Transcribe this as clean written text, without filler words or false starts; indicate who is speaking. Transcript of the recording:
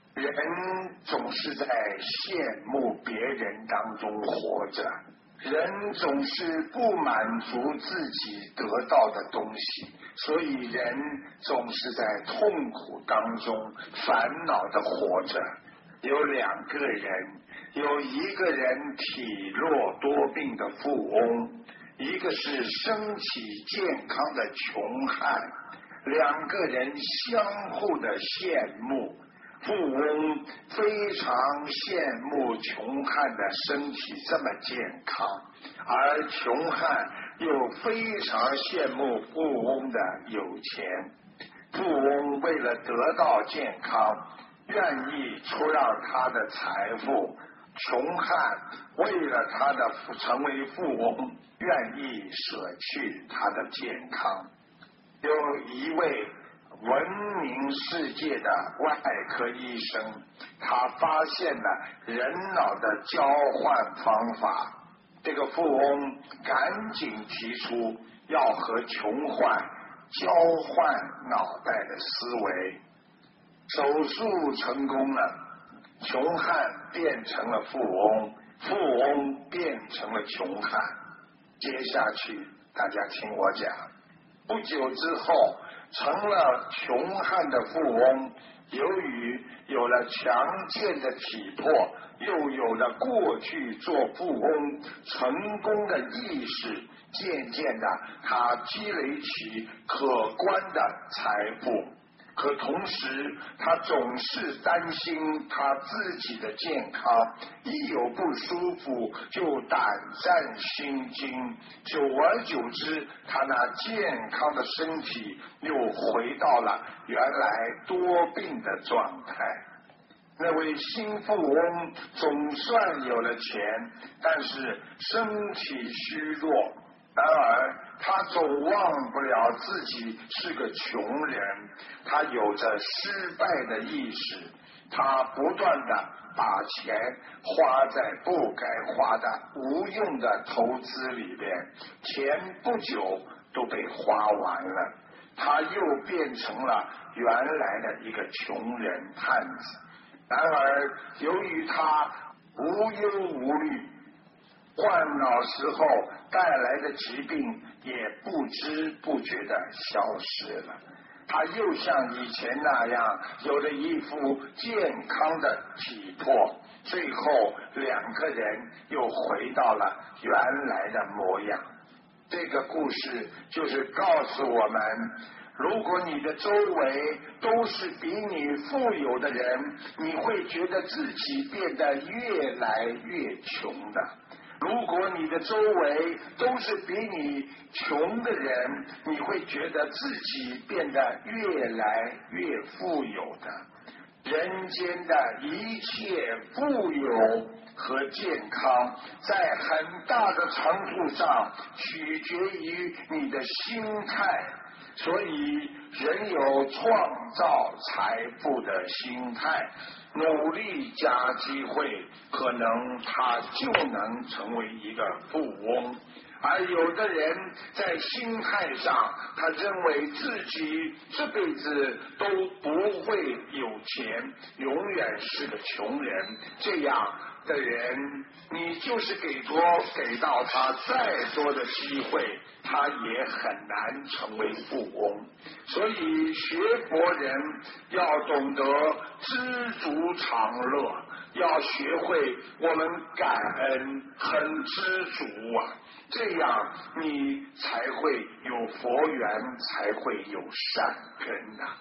Speaker 1: 人总是在羡慕别人当中活着，人总是不满足自己得到的东西，所以人总是在痛苦当中烦恼的活着。有两个人，有一个人体弱多病的富翁，一个是身体健康的穷汉，两个人相互的羡慕。富翁非常羡慕穷汉的身体这么健康，而穷汉又非常羡慕富翁的有钱。富翁为了得到健康，愿意出让他的财富，穷汉为了他的成为富翁，愿意舍去他的健康。有一位闻名世界的外科医生，他发现了人脑的交换方法。这个富翁赶紧提出要和穷汉交换脑袋的思维。手术成功了，穷汉变成了富翁，富翁变成了穷汉。接下去大家听我讲，不久之后成了穷汉的富翁，由于有了强健的体魄，又有了过去做富翁成功的意识，渐渐的他积累起可观的财富。可同时他总是担心他自己的健康，一有不舒服就胆战心惊，久而久之他那健康的身体又回到了原来多病的状态。那位新富翁总算有了钱，但是身体虚弱，然而他总忘不了自己是个穷人，他有着失败的意识，他不断的把钱花在不该花的无用的投资里边，钱不久都被花完了，他又变成了原来的一个穷人汉子。然而由于他无忧无虑，患脑时候带来的疾病也不知不觉的消失了，他又像以前那样有了一副健康的体魄，最后两个人又回到了原来的模样。这个故事就是告诉我们，如果你的周围都是比你富有的人，你会觉得自己变得越来越穷的。如果你的周围都是比你穷的人，你会觉得自己变得越来越富有的。人间的一切富有和健康，在很大的程度上取决于你的心态，所以人有创造财富的心态，努力加机会，可能他就能成为一个富翁。而有的人在心态上，他认为自己这辈子都不会有钱，永远是个穷人，这样的人，你就是给到他再多的机会，他也很难成为富翁。所以学佛人要懂得知足常乐，要学会我们感恩，很知足啊，这样你才会有佛缘，才会有善根啊。